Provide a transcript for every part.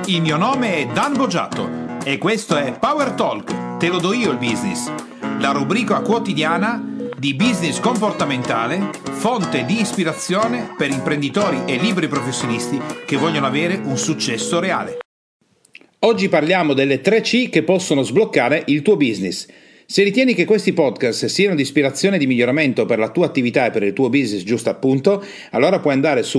Il mio nome è Dan Boggiato e questo è Power Talk, te lo do io il business, la rubrica quotidiana di business comportamentale, fonte di ispirazione per imprenditori e liberi professionisti che vogliono avere un successo reale. Oggi parliamo delle 3 C che possono sbloccare il tuo business. Se ritieni che questi podcast siano di ispirazione e di miglioramento per la tua attività e per il tuo business giusto appunto, allora puoi andare su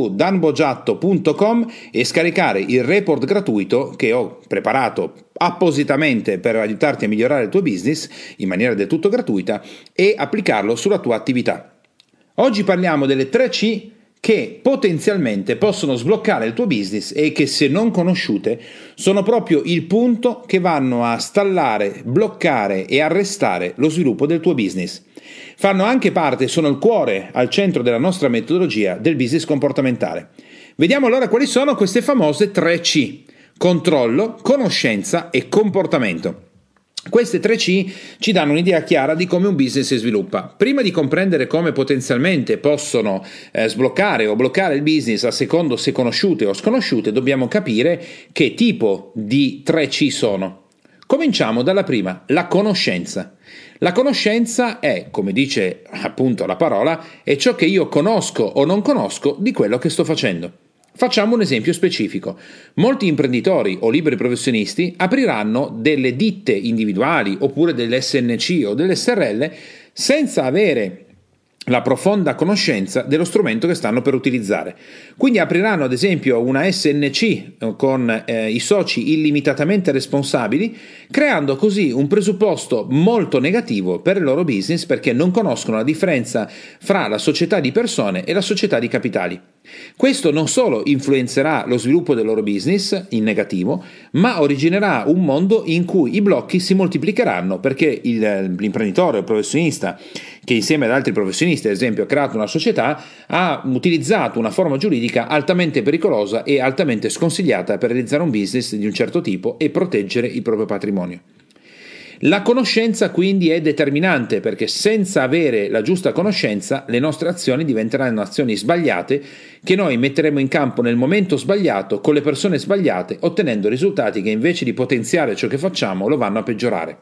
www.danboggiatto.com e scaricare il report gratuito che ho preparato appositamente per aiutarti a migliorare il tuo business in maniera del tutto gratuita e applicarlo sulla tua attività. Oggi parliamo delle 3 C che potenzialmente possono sbloccare il tuo business e che, se non conosciute, sono proprio il punto che vanno a stallare, bloccare e arrestare lo sviluppo del tuo business. Fanno anche parte, sono il cuore al centro della nostra metodologia del business comportamentale. Vediamo allora quali sono queste famose 3 C: controllo, conoscenza e comportamento. Queste 3 C ci danno un'idea chiara di come un business si sviluppa. Prima di comprendere come potenzialmente possono sbloccare o bloccare il business a secondo se conosciute o sconosciute, dobbiamo capire che tipo di 3 C sono. Cominciamo dalla prima, la conoscenza. La conoscenza è, come dice appunto la parola, è ciò che io conosco o non conosco di quello che sto facendo. Facciamo un esempio specifico. Molti imprenditori o liberi professionisti apriranno delle ditte individuali oppure delle SNC o delle SRL senza avere la profonda conoscenza dello strumento che stanno per utilizzare. Quindi apriranno ad esempio una SNC con i soci illimitatamente responsabili, creando così un presupposto molto negativo per il loro business perché non conoscono la differenza fra la società di persone e la società di capitali. Questo non solo influenzerà lo sviluppo del loro business in negativo, ma originerà un mondo in cui i blocchi si moltiplicheranno perché l'imprenditore o il professionista che insieme ad altri professionisti, ad esempio, ha creato una società, ha utilizzato una forma giuridica altamente pericolosa e altamente sconsigliata per realizzare un business di un certo tipo e proteggere il proprio patrimonio. La conoscenza quindi è determinante perché senza avere la giusta conoscenza le nostre azioni diventeranno azioni sbagliate che noi metteremo in campo nel momento sbagliato con le persone sbagliate, ottenendo risultati che invece di potenziare ciò che facciamo lo vanno a peggiorare.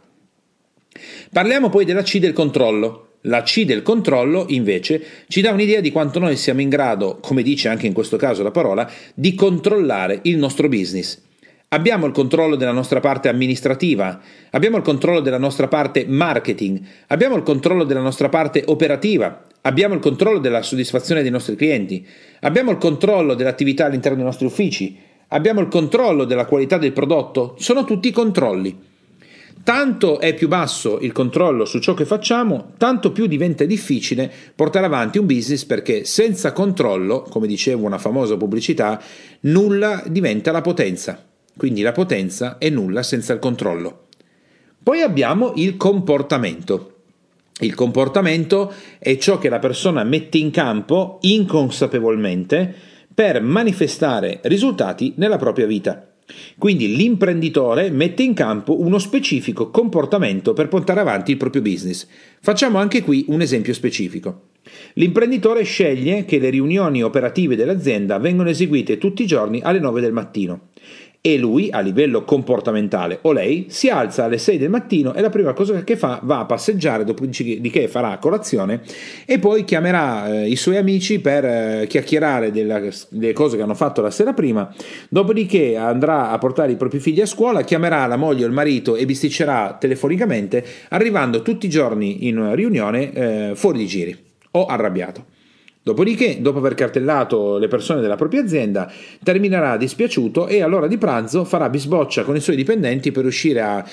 Parliamo poi della C del controllo. La C del controllo, invece, ci dà un'idea di quanto noi siamo in grado, come dice anche in questo caso la parola, di controllare il nostro business. Abbiamo il controllo della nostra parte amministrativa, abbiamo il controllo della nostra parte marketing, abbiamo il controllo della nostra parte operativa, abbiamo il controllo della soddisfazione dei nostri clienti, abbiamo il controllo dell'attività all'interno dei nostri uffici, abbiamo il controllo della qualità del prodotto, sono tutti controlli. Tanto è più basso il controllo su ciò che facciamo, tanto più diventa difficile portare avanti un business perché senza controllo, come diceva una famosa pubblicità, nulla diventa la potenza. Quindi la potenza è nulla senza il controllo. Poi abbiamo il comportamento. Il comportamento è ciò che la persona mette in campo inconsapevolmente per manifestare risultati nella propria vita. Quindi l'imprenditore mette in campo uno specifico comportamento per portare avanti il proprio business. Facciamo anche qui un esempio specifico. L'imprenditore sceglie che le riunioni operative dell'azienda vengano eseguite tutti i giorni alle 9 del mattino. E lui, a livello comportamentale, o lei, si alza alle 6 del mattino e la prima cosa che fa va a passeggiare, dopodiché farà colazione e poi chiamerà i suoi amici per chiacchierare delle cose che hanno fatto la sera prima, dopodiché andrà a portare i propri figli a scuola, chiamerà la moglie o il marito e bisticcerà telefonicamente, arrivando tutti i giorni in riunione fuori di giri o arrabbiato. Dopodiché, dopo aver cartellato le persone della propria azienda, terminerà dispiaciuto e all'ora di pranzo farà bisboccia con i suoi dipendenti per riuscire a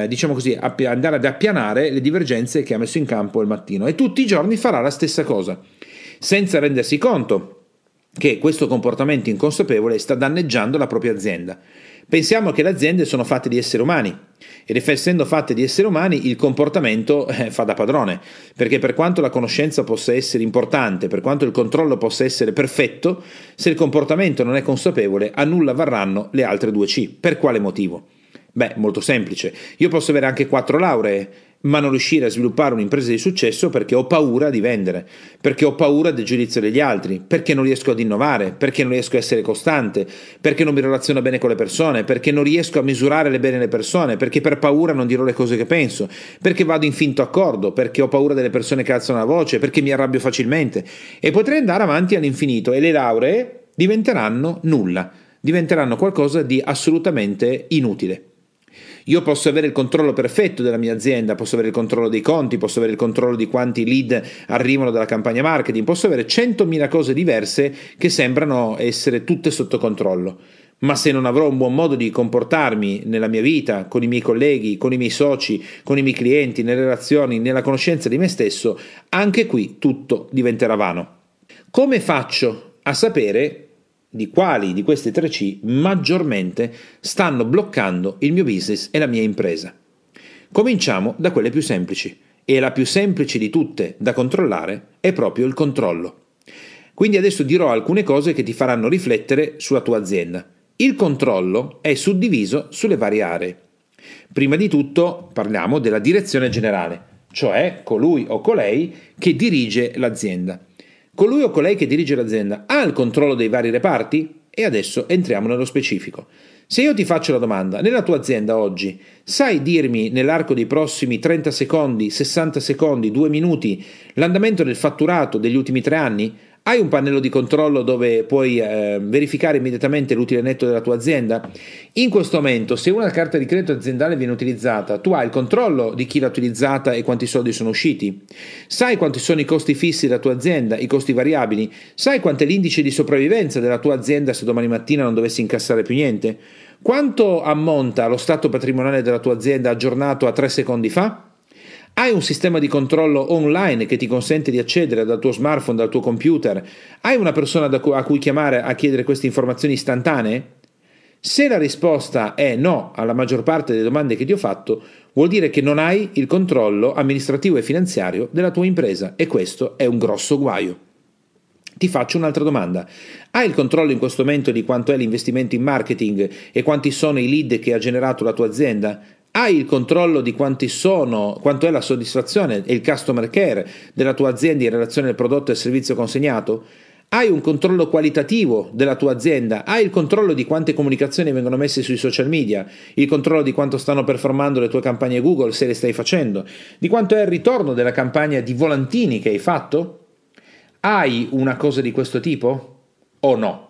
andare ad appianare le divergenze che ha messo in campo il mattino. E tutti i giorni farà la stessa cosa, senza rendersi conto che questo comportamento inconsapevole sta danneggiando la propria azienda. Pensiamo che le aziende sono fatte di esseri umani ed essendo fatte di esseri umani il comportamento fa da padrone, perché per quanto la conoscenza possa essere importante, per quanto il controllo possa essere perfetto, se il comportamento non è consapevole a nulla varranno le altre 2 C. Per quale motivo? Beh, molto semplice. Io posso avere anche 4 lauree ma non riuscire a sviluppare un'impresa di successo perché ho paura di vendere, perché ho paura del giudizio degli altri, perché non riesco ad innovare, perché non riesco a essere costante, perché non mi relaziono bene con le persone, perché non riesco a misurare bene le persone, perché per paura non dirò le cose che penso, perché vado in finto accordo, perché ho paura delle persone che alzano la voce, perché mi arrabbio facilmente. E potrei andare avanti all'infinito e le lauree diventeranno nulla, diventeranno qualcosa di assolutamente inutile. Io posso avere il controllo perfetto della mia azienda, posso avere il controllo dei conti, posso avere il controllo di quanti lead arrivano dalla campagna marketing, posso avere 100.000 cose diverse che sembrano essere tutte sotto controllo. Ma se non avrò un buon modo di comportarmi nella mia vita, con i miei colleghi, con i miei soci, con i miei clienti, nelle relazioni, nella conoscenza di me stesso, anche qui tutto diventerà vano. Come faccio a sapere di quali di queste 3C maggiormente stanno bloccando il mio business e la mia impresa? Cominciamo da quelle più semplici, e la più semplice di tutte da controllare è proprio il controllo. Quindi adesso dirò alcune cose che ti faranno riflettere sulla tua azienda. Il controllo è suddiviso sulle varie aree. Prima di tutto parliamo della direzione generale, cioè colui o colei che dirige l'azienda. Colui o colei che dirige l'azienda ha il controllo dei vari reparti? E adesso entriamo nello specifico. Se io ti faccio la domanda, nella tua azienda oggi, sai dirmi nell'arco dei prossimi 30 secondi, 60 secondi, 2 minuti l'andamento del fatturato degli ultimi 3 anni? Hai un pannello di controllo dove puoi verificare immediatamente l'utile netto della tua azienda? In questo momento, se una carta di credito aziendale viene utilizzata, tu hai il controllo di chi l'ha utilizzata e quanti soldi sono usciti? Sai quanti sono i costi fissi della tua azienda, i costi variabili? Sai quanto è l'indice di sopravvivenza della tua azienda se domani mattina non dovessi incassare più niente? Quanto ammonta lo stato patrimoniale della tua azienda aggiornato a 3 secondi fa? Hai un sistema di controllo online che ti consente di accedere dal tuo smartphone, dal tuo computer? Hai una persona a cui chiamare a chiedere queste informazioni istantanee? Se la risposta è no alla maggior parte delle domande che ti ho fatto, vuol dire che non hai il controllo amministrativo e finanziario della tua impresa e questo è un grosso guaio. Ti faccio un'altra domanda. Hai il controllo in questo momento di quanto è l'investimento in marketing e quanti sono i lead che ha generato la tua azienda? Hai il controllo di quanto è la soddisfazione e il customer care della tua azienda in relazione al prodotto e al servizio consegnato? Hai un controllo qualitativo della tua azienda? Hai il controllo di quante comunicazioni vengono messe sui social media? Il controllo di quanto stanno performando le tue campagne Google, se le stai facendo? Di quanto è il ritorno della campagna di volantini che hai fatto? Hai una cosa di questo tipo? O no?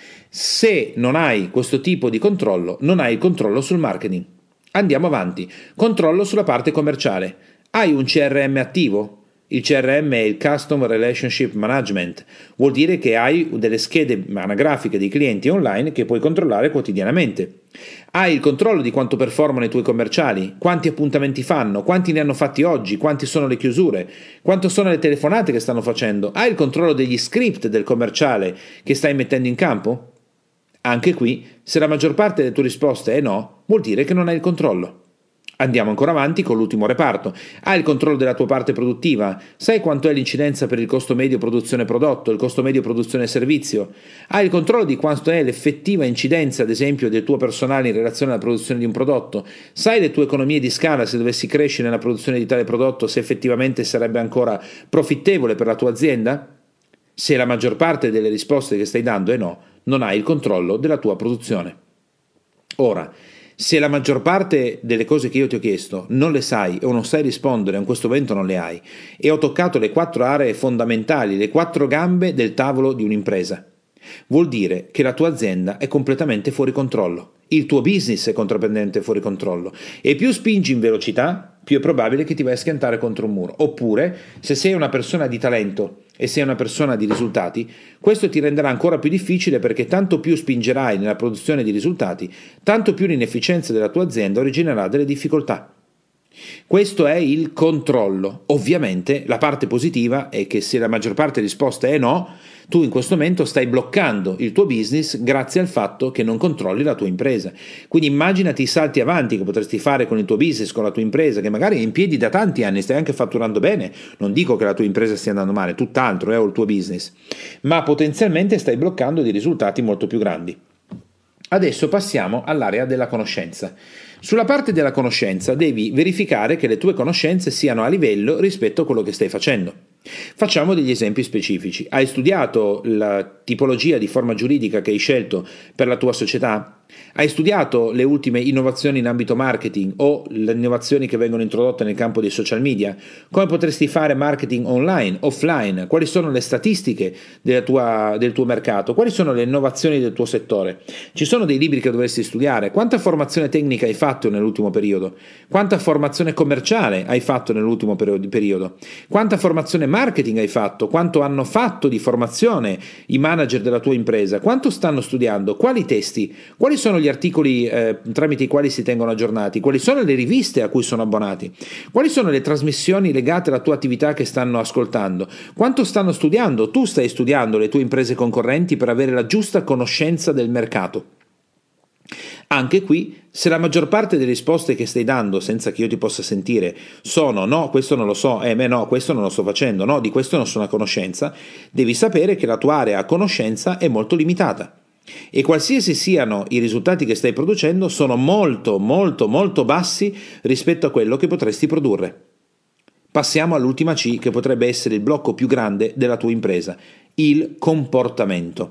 Se non hai questo tipo di controllo, non hai il controllo sul marketing. Andiamo avanti. Controllo sulla parte commerciale. Hai un CRM attivo? Il CRM è il Customer Relationship Management. Vuol dire che hai delle schede anagrafiche dei clienti online che puoi controllare quotidianamente. Hai il controllo di quanto performano i tuoi commerciali, quanti appuntamenti fanno, quanti ne hanno fatti oggi, quanti sono le chiusure, quanto sono le telefonate che stanno facendo. Hai il controllo degli script del commerciale che stai mettendo in campo? Anche qui, se la maggior parte delle tue risposte è no, vuol dire che non hai il controllo. Andiamo ancora avanti con l'ultimo reparto. Hai il controllo della tua parte produttiva? Sai quanto è l'incidenza per il costo medio produzione prodotto, il costo medio produzione servizio? Hai il controllo di quanto è l'effettiva incidenza, ad esempio, del tuo personale in relazione alla produzione di un prodotto? Sai le tue economie di scala se dovessi crescere nella produzione di tale prodotto, se effettivamente sarebbe ancora profittevole per la tua azienda? Se la maggior parte delle risposte che stai dando è no, non hai il controllo della tua produzione. Ora, se la maggior parte delle cose che io ti ho chiesto non le sai o non sai rispondere, o in questo momento non le hai, e ho toccato le 4 aree fondamentali, le 4 gambe del tavolo di un'impresa, vuol dire che la tua azienda è completamente fuori controllo, il tuo business è completamente fuori controllo, e più spingi in velocità, più è probabile che ti vai a schiantare contro un muro. Oppure, se sei una persona di talento e sei una persona di risultati, questo ti renderà ancora più difficile perché tanto più spingerai nella produzione di risultati, tanto più l'inefficienza della tua azienda originerà delle difficoltà. Questo è il controllo. Ovviamente la parte positiva è che se la maggior parte delle risposte è no, tu in questo momento stai bloccando il tuo business grazie al fatto che non controlli la tua impresa. Quindi immaginati i salti avanti che potresti fare con il tuo business, con la tua impresa, che magari è in piedi da tanti anni, stai anche fatturando bene. Non dico che la tua impresa stia andando male, tutt'altro, o il tuo business, ma potenzialmente stai bloccando dei risultati molto più grandi. Adesso passiamo all'area della conoscenza. Sulla parte della conoscenza devi verificare che le tue conoscenze siano a livello rispetto a quello che stai facendo. Facciamo degli esempi specifici. Hai studiato la tipologia di forma giuridica che hai scelto per la tua società? Hai studiato le ultime innovazioni in ambito marketing o le innovazioni che vengono introdotte nel campo dei social media? Come potresti fare marketing online, offline? Quali sono le statistiche del tuo mercato? Quali sono le innovazioni del tuo settore? Ci sono dei libri che dovresti studiare? Quanta formazione tecnica hai fatto nell'ultimo periodo? Quanta formazione commerciale hai fatto nell'ultimo periodo? Quanta formazione marketing hai fatto? Quanto hanno fatto di formazione i manager della tua impresa? Quanto stanno studiando? Quali testi? Quali sono gli articoli tramite i quali si tengono aggiornati? Quali sono le riviste a cui sono abbonati? Quali sono le trasmissioni legate alla tua attività che stanno ascoltando? Quanto stanno studiando? Tu stai studiando le tue imprese concorrenti per avere la giusta conoscenza del mercato. Anche qui, se la maggior parte delle risposte che stai dando, senza che io ti possa sentire, sono no, questo non lo so, no, questo non lo sto facendo, no, di questo non sono a conoscenza, devi sapere che la tua area a conoscenza è molto limitata. E qualsiasi siano i risultati che stai producendo, sono molto, molto, molto bassi rispetto a quello che potresti produrre. Passiamo all'ultima C, che potrebbe essere il blocco più grande della tua impresa, il comportamento.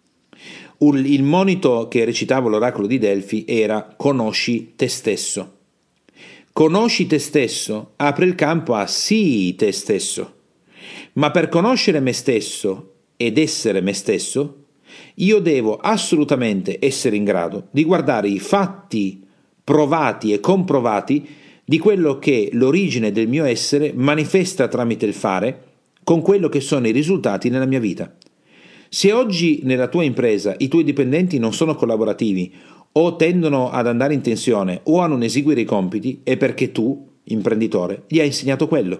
Il monito che recitava l'oracolo di Delfi era: conosci te stesso. Conosci te stesso apre il campo a sii te stesso. Ma per conoscere me stesso ed essere me stesso, io devo assolutamente essere in grado di guardare i fatti provati e comprovati di quello che l'origine del mio essere manifesta tramite il fare con quello che sono i risultati nella mia vita. Se oggi nella tua impresa i tuoi dipendenti non sono collaborativi o tendono ad andare in tensione o a non eseguire i compiti, è perché tu, imprenditore, gli hai insegnato quello.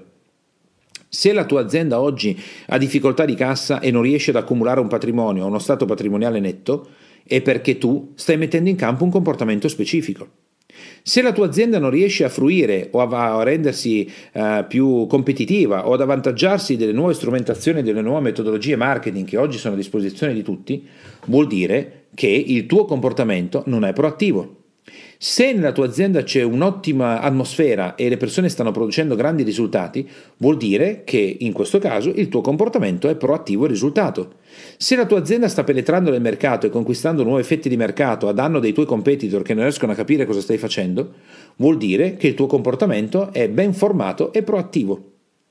Se la tua azienda oggi ha difficoltà di cassa e non riesce ad accumulare un patrimonio o uno stato patrimoniale netto, è perché tu stai mettendo in campo un comportamento specifico. Se la tua azienda non riesce a fruire o a rendersi più competitiva o ad avvantaggiarsi delle nuove strumentazioni e delle nuove metodologie marketing che oggi sono a disposizione di tutti, vuol dire che il tuo comportamento non è proattivo. Se nella tua azienda c'è un'ottima atmosfera e le persone stanno producendo grandi risultati, vuol dire che in questo caso il tuo comportamento è proattivo e risultato. Se la tua azienda sta penetrando nel mercato e conquistando nuove fette di mercato a danno dei tuoi competitor che non riescono a capire cosa stai facendo, vuol dire che il tuo comportamento è ben formato e proattivo.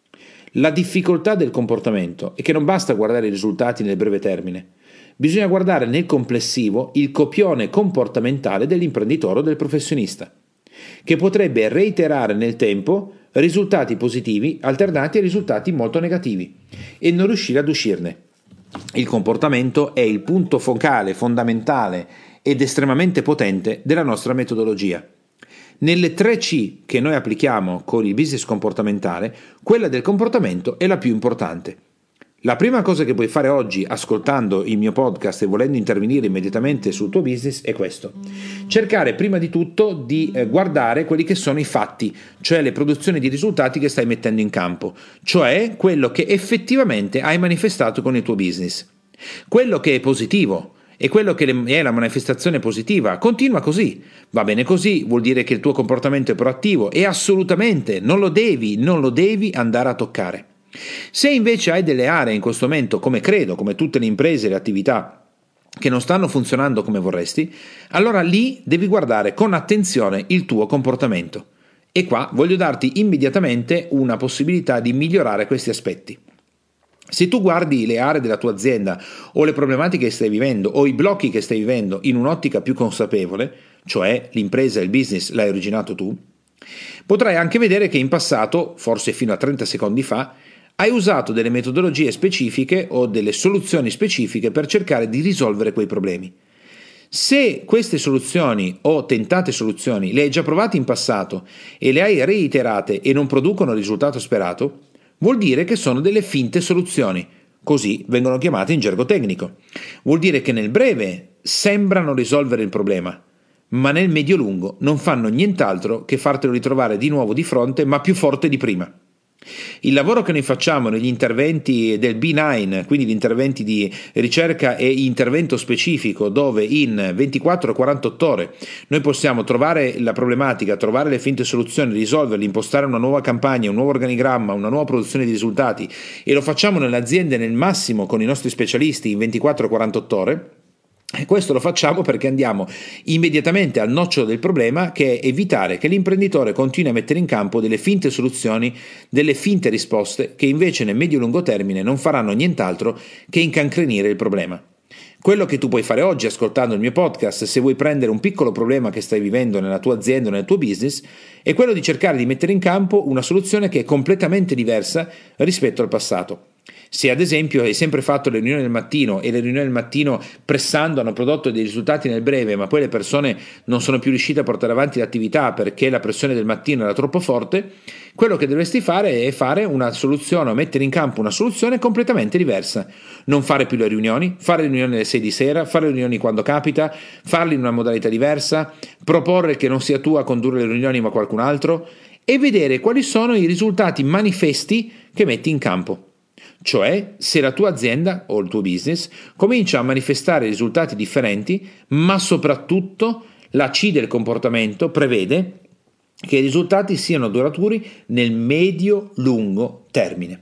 La difficoltà del comportamento è che non basta guardare i risultati nel breve termine. Bisogna guardare nel complessivo il copione comportamentale dell'imprenditore o del professionista, che potrebbe reiterare nel tempo risultati positivi alternati a risultati molto negativi e non riuscire ad uscirne. Il comportamento è il punto focale, fondamentale ed estremamente potente della nostra metodologia. Nelle 3C che noi applichiamo con il business comportamentale, quella del comportamento è la più importante. La prima cosa che puoi fare oggi ascoltando il mio podcast e volendo intervenire immediatamente sul tuo business è questo: cercare prima di tutto di guardare quelli che sono i fatti, cioè le produzioni di risultati che stai mettendo in campo, cioè quello che effettivamente hai manifestato con il tuo business. Quello che è positivo e quello che è la manifestazione positiva continua così, va bene così, vuol dire che il tuo comportamento è proattivo e assolutamente non lo devi andare a toccare. Se invece hai delle aree in questo momento, come tutte le imprese e le attività, che non stanno funzionando come vorresti, allora lì devi guardare con attenzione il tuo comportamento. E qua voglio darti immediatamente una possibilità di migliorare questi aspetti. Se tu guardi le aree della tua azienda o le problematiche che stai vivendo o i blocchi che stai vivendo in un'ottica più consapevole, cioè l'impresa e il business l'hai originato tu, potrai anche vedere che in passato, forse fino a 30 secondi fa, hai usato delle metodologie specifiche o delle soluzioni specifiche per cercare di risolvere quei problemi. Se queste soluzioni o tentate soluzioni le hai già provate in passato e le hai reiterate e non producono il risultato sperato, vuol dire che sono delle finte soluzioni, così vengono chiamate in gergo tecnico. Vuol dire che nel breve sembrano risolvere il problema, ma nel medio-lungo non fanno nient'altro che fartelo ritrovare di nuovo di fronte, ma più forte di prima. Il lavoro che noi facciamo negli interventi del B9, quindi gli interventi di ricerca e intervento specifico, dove in 24-48 ore noi possiamo trovare la problematica, trovare le finte soluzioni, risolverle, impostare una nuova campagna, un nuovo organigramma, una nuova produzione di risultati, e lo facciamo nelle aziende nel massimo con i nostri specialisti in 24-48 ore. E questo lo facciamo perché andiamo immediatamente al nocciolo del problema, che è evitare che l'imprenditore continui a mettere in campo delle finte soluzioni, delle finte risposte che invece nel medio-lungo termine non faranno nient'altro che incancrenire il problema. Quello che tu puoi fare oggi ascoltando il mio podcast, se vuoi prendere un piccolo problema che stai vivendo nella tua azienda o nel tuo business, è quello di cercare di mettere in campo una soluzione che è completamente diversa rispetto al passato. Se ad esempio hai sempre fatto le riunioni del mattino e le riunioni del mattino pressando hanno prodotto dei risultati nel breve, ma poi le persone non sono più riuscite a portare avanti l'attività perché la pressione del mattino era troppo forte, quello che dovresti fare è fare una soluzione o mettere in campo una soluzione completamente diversa. Non fare più le riunioni, fare le riunioni alle 6 di sera, fare le riunioni quando capita, farle in una modalità diversa, proporre che non sia tu a condurre le riunioni ma qualcun altro, e vedere quali sono i risultati manifesti che metti in campo. Cioè, se la tua azienda o il tuo business comincia a manifestare risultati differenti, ma soprattutto la C del comportamento prevede che i risultati siano duraturi nel medio-lungo termine.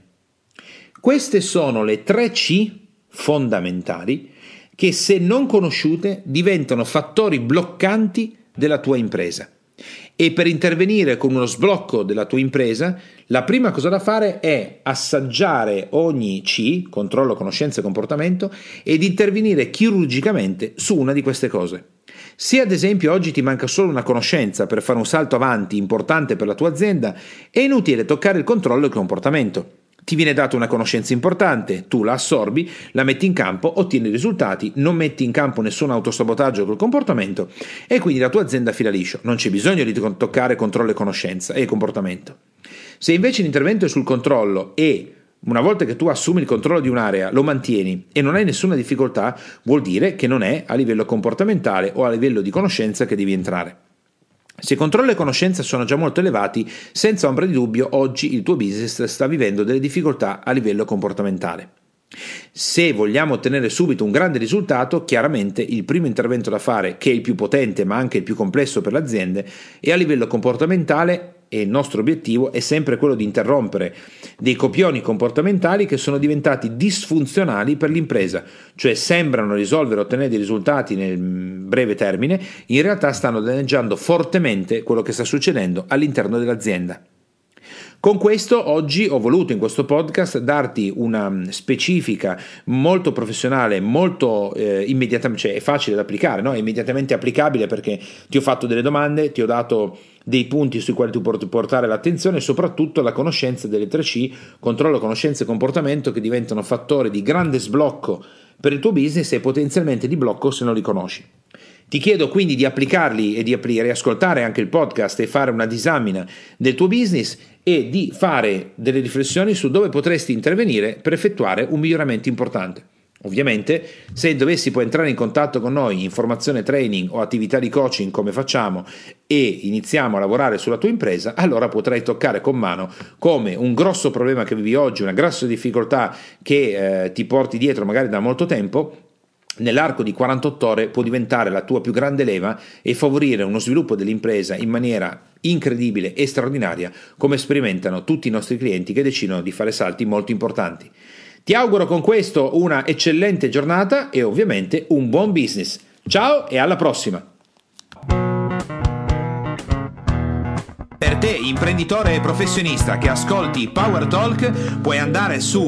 Queste sono le 3 C fondamentali che, se non conosciute, diventano fattori bloccanti della tua impresa. E per intervenire con uno sblocco della tua impresa, la prima cosa da fare è assaggiare ogni C, controllo, conoscenza e comportamento, ed intervenire chirurgicamente su una di queste cose. Se ad esempio oggi ti manca solo una conoscenza per fare un salto avanti importante per la tua azienda, è inutile toccare il controllo e il comportamento. Ti viene data una conoscenza importante, tu la assorbi, la metti in campo, ottieni risultati, non metti in campo nessun autosabotaggio col comportamento e quindi la tua azienda fila liscio. Non c'è bisogno di toccare controllo e conoscenza e comportamento. Se invece l'intervento è sul controllo e una volta che tu assumi il controllo di un'area lo mantieni e non hai nessuna difficoltà, vuol dire che non è a livello comportamentale o a livello di conoscenza che devi entrare. Se controllo e conoscenza sono già molto elevati, senza ombra di dubbio oggi il tuo business sta vivendo delle difficoltà a livello comportamentale. Se vogliamo ottenere subito un grande risultato, chiaramente il primo intervento da fare, che è il più potente ma anche il più complesso per le aziende, è a livello comportamentale, e il nostro obiettivo è sempre quello di interrompere dei copioni comportamentali che sono diventati disfunzionali per l'impresa, cioè sembrano risolvere o ottenere dei risultati nel breve termine, in realtà stanno danneggiando fortemente quello che sta succedendo all'interno dell'azienda. Con questo oggi ho voluto in questo podcast darti una specifica molto professionale, molto immediatamente, cioè è facile da applicare, no? È immediatamente applicabile perché ti ho fatto delle domande, ti ho dato dei punti sui quali tu puoi portare l'attenzione e soprattutto la conoscenza delle 3C, controllo, conoscenza e comportamento, che diventano fattori di grande sblocco per il tuo business e potenzialmente di blocco se non li conosci. Ti chiedo quindi di applicarli e di riascoltare anche il podcast e fare una disamina del tuo business e di fare delle riflessioni su dove potresti intervenire per effettuare un miglioramento importante. Ovviamente, se dovessi poi entrare in contatto con noi in formazione, training o attività di coaching come facciamo e iniziamo a lavorare sulla tua impresa, allora potrai toccare con mano come un grosso problema che vivi oggi, una grossa difficoltà che ti porti dietro magari da molto tempo, nell'arco di 48 ore può diventare la tua più grande leva e favorire uno sviluppo dell'impresa in maniera incredibile e straordinaria, come sperimentano tutti i nostri clienti che decidono di fare salti molto importanti. Ti auguro con questo una eccellente giornata e ovviamente un buon business. Ciao e alla prossima! Per te, imprenditore e professionista che ascolti Power Talk, puoi andare su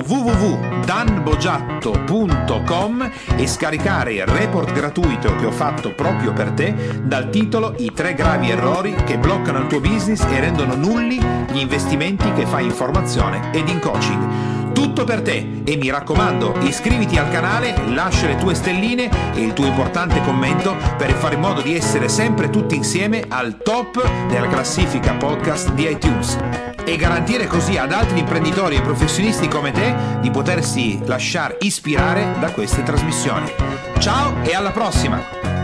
www.danbogiatto.com e scaricare il report gratuito che ho fatto proprio per te dal titolo I 3 gravi errori che bloccano il tuo business e rendono nulli gli investimenti che fai in formazione ed in coaching. Tutto per te e mi raccomando, iscriviti al canale, lascia le tue stelline e il tuo importante commento per fare in modo di essere sempre tutti insieme al top della classifica podcast di iTunes e garantire così ad altri imprenditori e professionisti come te di potersi lasciare ispirare da queste trasmissioni. Ciao e alla prossima!